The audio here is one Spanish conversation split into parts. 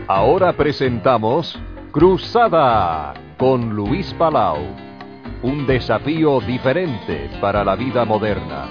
Ahora presentamos Cruzada con Luis Palau. Un desafío diferente para la vida moderna.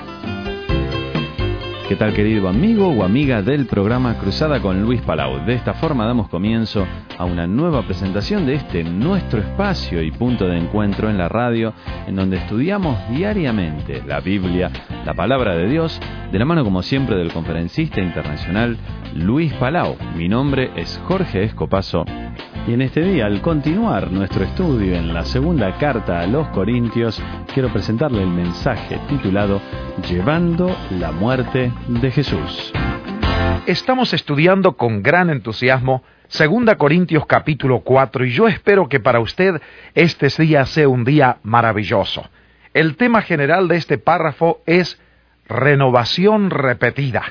¿Qué tal, querido amigo o amiga del programa Cruzada con Luis Palau? De esta forma damos comienzo a una nueva presentación de este nuestro espacio y punto de encuentro en la radio, en donde estudiamos diariamente la Biblia, la Palabra de Dios, de la mano como siempre del conferencista internacional Luis Palau. Mi nombre es Jorge Escopazo. Y en este día, al continuar nuestro estudio en la segunda carta a los Corintios, quiero presentarle el mensaje titulado Llevando la muerte de Jesús. Estamos estudiando con gran entusiasmo 2 Corintios capítulo 4 y yo espero que para usted este día sea un día maravilloso. El tema general de este párrafo es renovación repetida.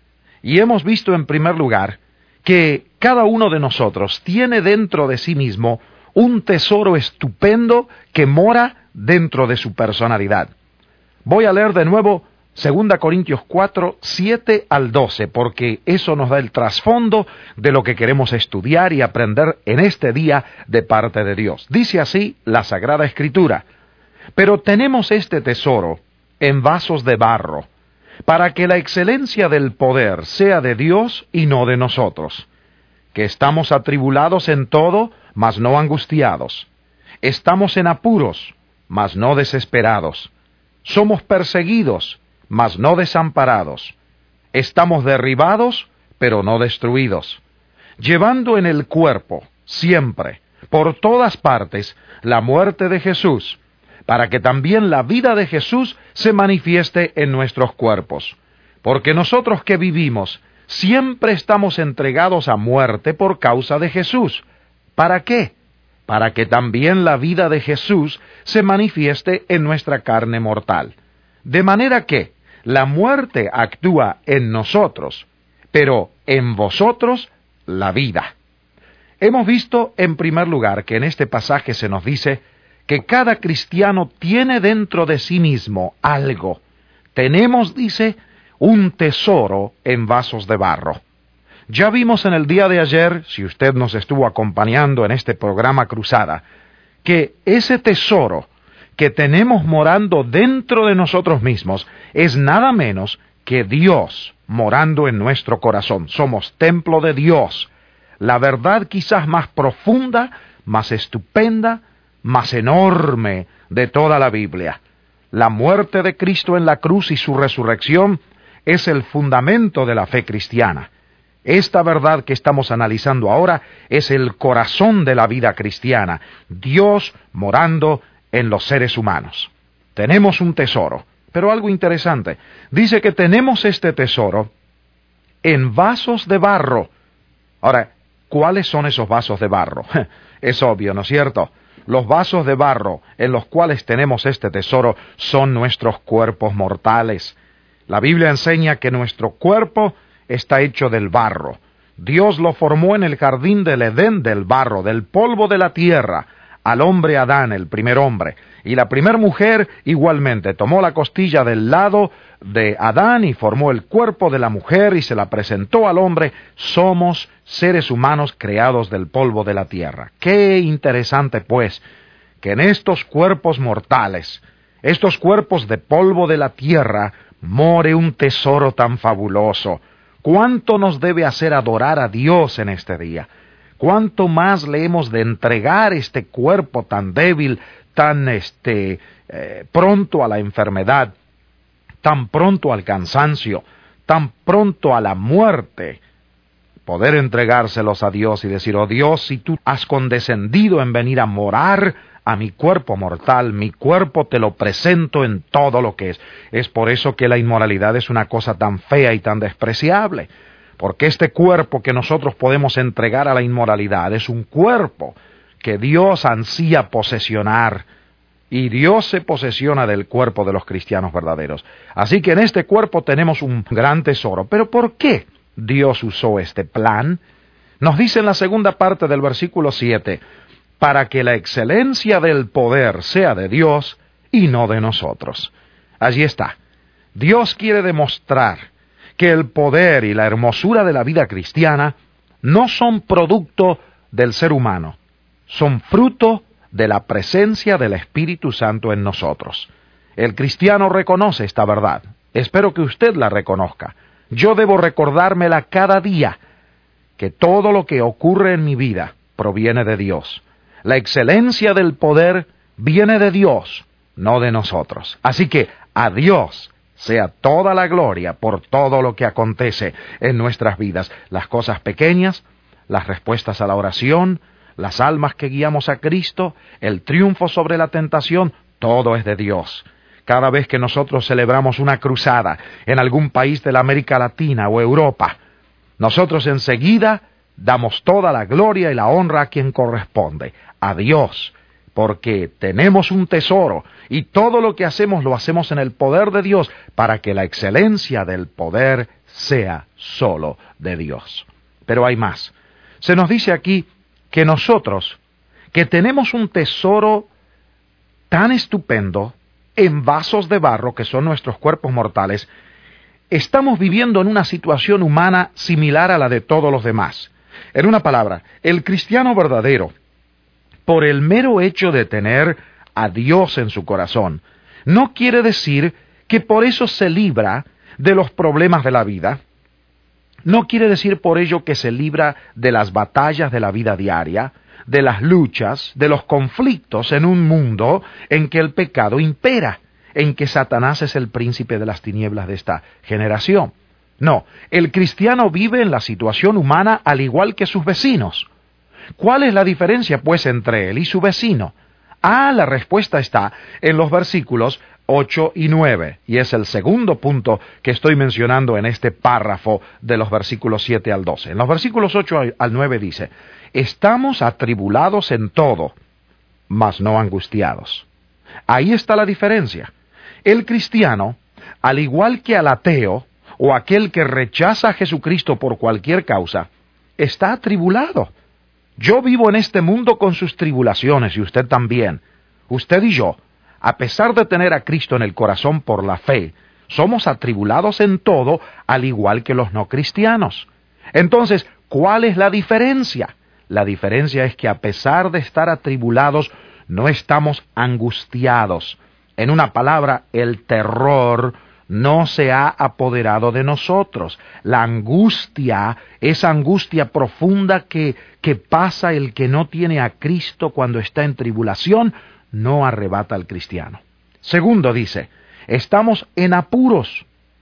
Y hemos visto en primer lugar que cada uno de nosotros tiene dentro de sí mismo un tesoro estupendo que mora dentro de su personalidad. Voy a leer de nuevo 2 Corintios 4, 7 al 12, porque eso nos da el trasfondo de lo que queremos estudiar y aprender en este día de parte de Dios. Dice así la Sagrada Escritura: pero tenemos este tesoro en vasos de barro, para que la excelencia del poder sea de Dios y no de nosotros, que estamos atribulados en todo, mas no angustiados. Estamos en apuros, mas no desesperados. Somos perseguidos, mas no desamparados. Estamos derribados, pero no destruidos. Llevando en el cuerpo, siempre, por todas partes, la muerte de Jesús, para que también la vida de Jesús se manifieste en nuestros cuerpos. Porque nosotros que vivimos, siempre estamos entregados a muerte por causa de Jesús. ¿Para qué? Para que también la vida de Jesús se manifieste en nuestra carne mortal. De manera que la muerte actúa en nosotros, pero en vosotros la vida. Hemos visto en primer lugar que en este pasaje se nos dice que cada cristiano tiene dentro de sí mismo algo. Tenemos, dice, un tesoro en vasos de barro. Ya vimos en el día de ayer, si usted nos estuvo acompañando en este programa Cruzada, que ese tesoro que tenemos morando dentro de nosotros mismos es nada menos que Dios morando en nuestro corazón. Somos templo de Dios. La verdad quizás más profunda, más estupenda, más enorme de toda la Biblia. La muerte de Cristo en la cruz y su resurrección es el fundamento de la fe cristiana. Esta verdad que estamos analizando ahora es el corazón de la vida cristiana, Dios morando en los seres humanos. Tenemos un tesoro, pero algo interesante, dice que tenemos este tesoro en vasos de barro. Ahora, ¿cuáles son esos vasos de barro? Es obvio, ¿no es cierto? Los vasos de barro en los cuales tenemos este tesoro son nuestros cuerpos mortales. La Biblia enseña que nuestro cuerpo está hecho del barro. Dios lo formó en el jardín del Edén del barro, del polvo de la tierra, al hombre Adán, el primer hombre. Y la primer mujer igualmente tomó la costilla del lado de Adán y formó el cuerpo de la mujer y se la presentó al hombre. Somos seres humanos creados del polvo de la tierra. Qué interesante, pues, que en estos cuerpos mortales, estos cuerpos de polvo de la tierra, more un tesoro tan fabuloso. ¿Cuánto nos debe hacer adorar a Dios en este día? ¿Cuánto más le hemos de entregar este cuerpo tan débil, tan pronto a la enfermedad, tan pronto al cansancio, tan pronto a la muerte? Poder entregárselos a Dios y decir: oh Dios, si tú has condescendido en venir a morar a mi cuerpo mortal, mi cuerpo te lo presento en todo lo que es. Es por eso que la inmoralidad es una cosa tan fea y tan despreciable, porque este cuerpo que nosotros podemos entregar a la inmoralidad es un cuerpo que Dios ansía posesionar, y Dios se posesiona del cuerpo de los cristianos verdaderos. Así que en este cuerpo tenemos un gran tesoro. ¿Pero por qué Dios usó este plan? Nos dice en la segunda parte del versículo 7, para que la excelencia del poder sea de Dios y no de nosotros. Allí está. Dios quiere demostrar que el poder y la hermosura de la vida cristiana no son producto del ser humano, son fruto de la presencia del Espíritu Santo en nosotros. El cristiano reconoce esta verdad. Espero que usted la reconozca. Yo debo recordármela cada día, que todo lo que ocurre en mi vida proviene de Dios. La excelencia del poder viene de Dios, no de nosotros. Así que a Dios sea toda la gloria por todo lo que acontece en nuestras vidas. Las cosas pequeñas, las respuestas a la oración, las almas que guiamos a Cristo, el triunfo sobre la tentación, todo es de Dios. Cada vez que nosotros celebramos una cruzada en algún país de la América Latina o Europa, nosotros enseguida damos toda la gloria y la honra a quien corresponde, a Dios, porque tenemos un tesoro y todo lo que hacemos lo hacemos en el poder de Dios para que la excelencia del poder sea solo de Dios. Pero hay más. Se nos dice aquí que nosotros, que tenemos un tesoro tan estupendo en vasos de barro que son nuestros cuerpos mortales, estamos viviendo en una situación humana similar a la de todos los demás. En una palabra, el cristiano verdadero, por el mero hecho de tener a Dios en su corazón, no quiere decir que por eso se libra de los problemas de la vida. No quiere decir por ello que se libra de las batallas de la vida diaria, de las luchas, de los conflictos en un mundo en que el pecado impera, en que Satanás es el príncipe de las tinieblas de esta generación. No, el cristiano vive en la situación humana al igual que sus vecinos. ¿Cuál es la diferencia, pues, entre él y su vecino? La respuesta está en los versículos 8 y 9, y es el segundo punto que estoy mencionando en este párrafo de los versículos 7 al 12. En los versículos 8 al 9 dice: estamos atribulados en todo, mas no angustiados. Ahí está la diferencia. El cristiano, al igual que al ateo, o aquel que rechaza a Jesucristo por cualquier causa, está atribulado. Yo vivo en este mundo con sus tribulaciones, y usted también. Usted y yo, a pesar de tener a Cristo en el corazón por la fe, somos atribulados en todo, al igual que los no cristianos. Entonces, ¿cuál es la diferencia? La diferencia es que a pesar de estar atribulados, no estamos angustiados. En una palabra, el terror no se ha apoderado de nosotros. La angustia, esa angustia profunda que pasa el que no tiene a Cristo cuando está en tribulación, no arrebata al cristiano. Segundo dice, estamos en apuros.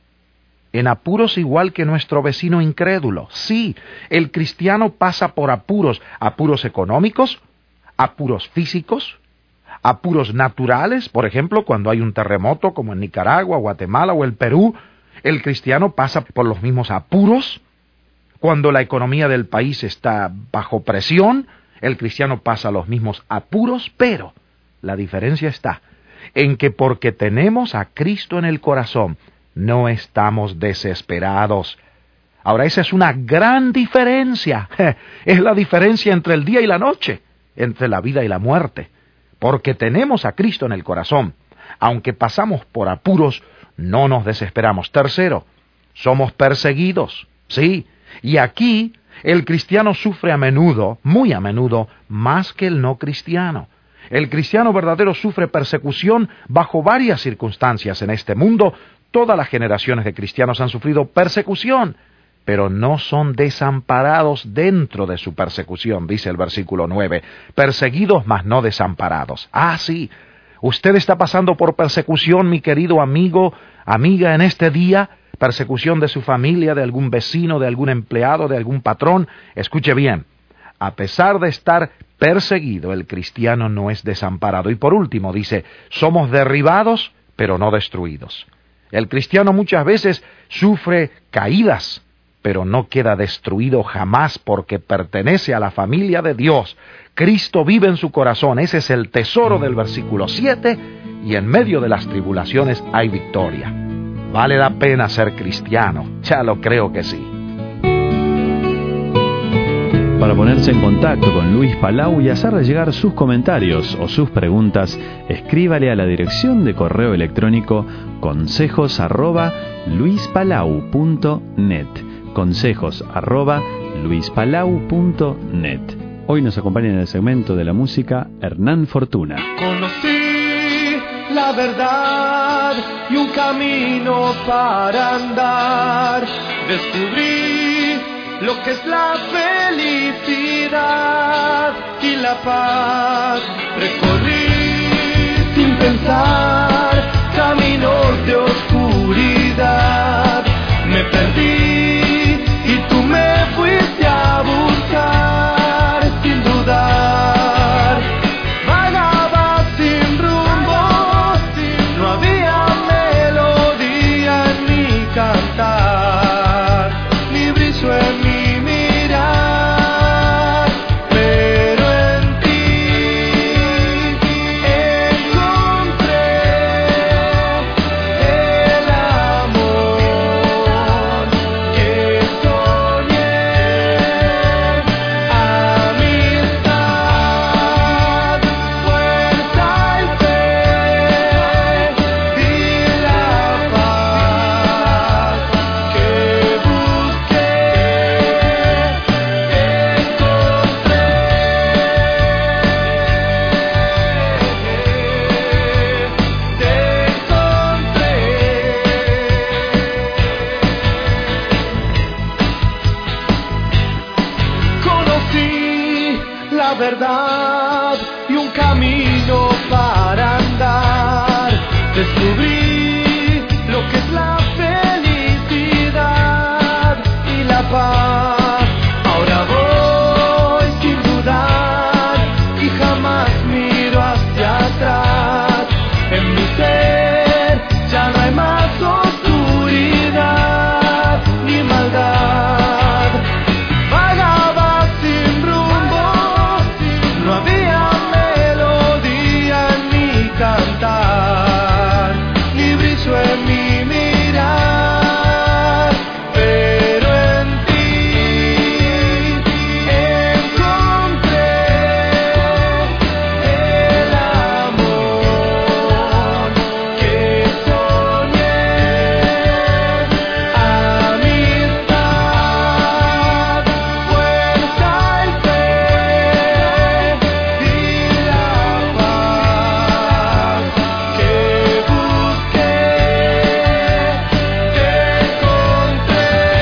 En apuros igual que nuestro vecino incrédulo. Sí, el cristiano pasa por apuros, apuros económicos, apuros físicos, apuros naturales, por ejemplo, cuando hay un terremoto como en Nicaragua, Guatemala o el Perú, el cristiano pasa por los mismos apuros. Cuando la economía del país está bajo presión, el cristiano pasa los mismos apuros, pero la diferencia está en que porque tenemos a Cristo en el corazón, no estamos desesperados. Ahora, esa es una gran diferencia. Es la diferencia entre el día y la noche, entre la vida y la muerte. Porque tenemos a Cristo en el corazón, aunque pasamos por apuros, no nos desesperamos. Tercero, somos perseguidos, sí, y aquí el cristiano sufre a menudo, muy a menudo, más que el no cristiano. El cristiano verdadero sufre persecución bajo varias circunstancias en este mundo. Todas las generaciones de cristianos han sufrido persecución, pero no son desamparados dentro de su persecución, dice el versículo 9. Perseguidos, mas no desamparados. Sí, usted está pasando por persecución, mi querido amigo, amiga, en este día. Persecución de su familia, de algún vecino, de algún empleado, de algún patrón. Escuche bien, a pesar de estar perseguido, el cristiano no es desamparado. Y por último dice, somos derribados, pero no destruidos. El cristiano muchas veces sufre caídas, pero no queda destruido jamás porque pertenece a la familia de Dios. Cristo vive en su corazón, ese es el tesoro del versículo 7, y en medio de las tribulaciones hay victoria. ¿Vale la pena ser cristiano? Ya lo creo que sí. Para ponerse en contacto con Luis Palau y hacerle llegar sus comentarios o sus preguntas, escríbale a la dirección de correo electrónico consejos@luispalau.net. consejos@luispalau.net. luispalau.net. Hoy nos acompaña en el segmento de la música Hernán Fortuna. Conocí la verdad y un camino para andar. Descubrí lo que es la felicidad y la paz. Recorrí sin pensar caminos de oscuridad. Me perdí y tú me fuiste a buscar sin dudar. Vagaba sin rumbo, no había melodía en mi cantar, ni brillo en mi mirar, pero en ti encontré el amor que soñé, amistad, fuerza y fe, y la paz que busqué, conocí la verdad y un camino para andar. Descubrí lo que es la felicidad y la paz. Ahora voy sin dudar y jamás miro hacia atrás. En mi ser ya no hay más oscuridad ni maldad. Vagaba sin rumbo, no había melodía en mi cantar, ni brillo en mi mirar, pero en ti encontré el amor que soñé, amistad, fuerza y fe, y la paz que busqué, te encontré.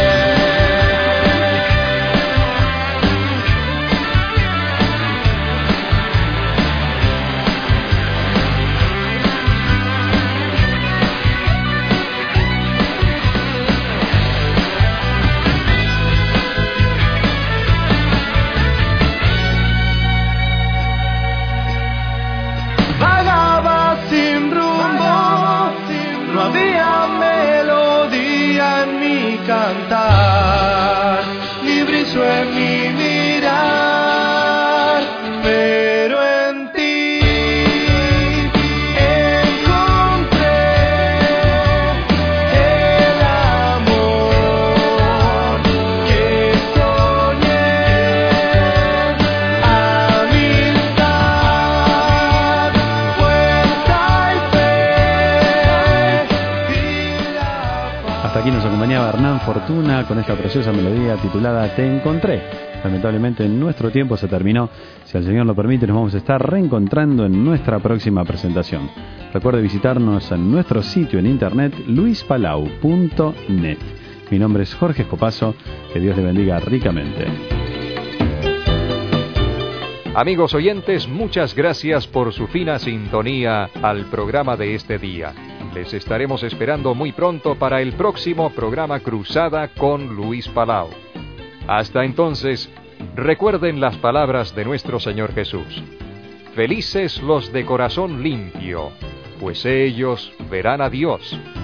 Vagaba sin rumbo, no había melodía en mi cantar, ni brillo en mi mirar, pero en ti encontré el amor que soñé, amistad, fuerza y fe, y la paz. Hasta aquí nos acompañaba Hernán Fortuna con esta preciosa melodía titulada Te Encontré. Lamentablemente nuestro tiempo se terminó. Si el Señor lo permite, nos vamos a estar reencontrando en nuestra próxima presentación. Recuerde visitarnos en nuestro sitio en internet luispalau.net. Mi nombre es Jorge Escopazo. Que Dios le bendiga ricamente. Amigos oyentes, muchas gracias por su fina sintonía al programa de este día. Les estaremos esperando muy pronto para el próximo programa Cruzada con Luis Palau. Hasta entonces, recuerden las palabras de nuestro Señor Jesús. Felices los de corazón limpio, pues ellos verán a Dios.